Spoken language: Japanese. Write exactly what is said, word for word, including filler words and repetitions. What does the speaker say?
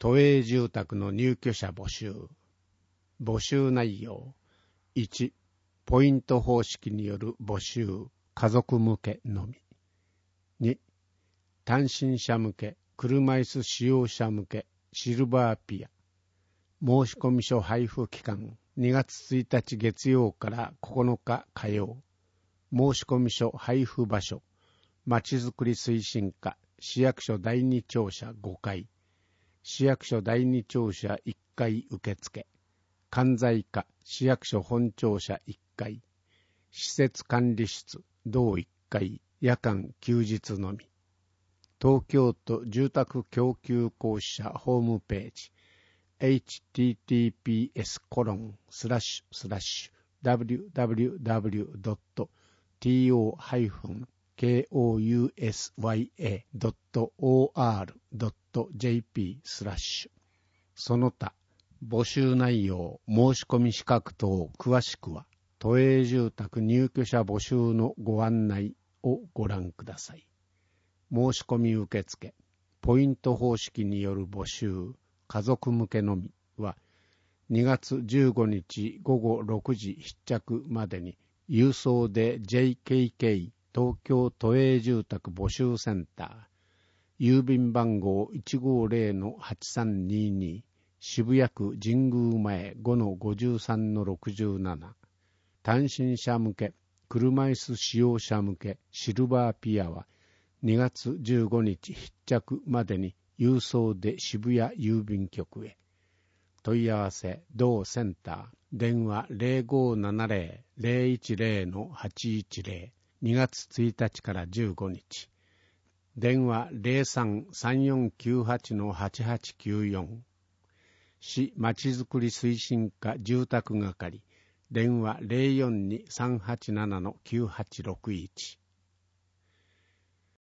都営住宅の入居者募集。募集内容。いち、ポイント方式による募集、家族向けのみ。に、単身者向け、車椅子使用者向け、シルバーピア。申込書配布期間、にがつついたち月曜からここのか火曜。申込書配布場所、まちづくり推進課、市役所だいに庁舎ごかい、市役所だいに庁舎いっかい受付、管財課、市役所本庁舎いっかい、施設管理室、同いっかい、夜間休日のみ。東京都住宅供給公社ホームページ、エイチティーティーピーエスコロンスラッシュスラッシュダブリューダブリューダブリュードットトーハイフンケーオーユーエスワイエードットオーアールドットジェーピースラッシュ。その他募集内容、申し込み資格等詳しくは都営住宅入居者募集のご案内をご覧ください。申し込み受付、ポイント方式による募集、家族向けのみはにがつじゅうごにちごごろくじ必着までに郵送で ジェイケーケー 東京都営住宅募集センター、郵便番号 いちごゼロのはちさんにに、渋谷区神宮前 ごのごじゅうさんのろくじゅうなな、単身者向け、車椅子使用者向け、シルバーピアはにがつじゅうごにち必着までに郵送で渋谷郵便局へ。問い合わせ、同センター、電話 ゼロごななゼロ ゼロいちゼロのはちいちゼロ、にがつついたちからじゅうごにち。電話 ゼロさん さんよんきゅうはちのはちはちきゅうよん。市まちづくり推進課住宅係、電話 ゼロよんに さんはちななのきゅうはちろくいち。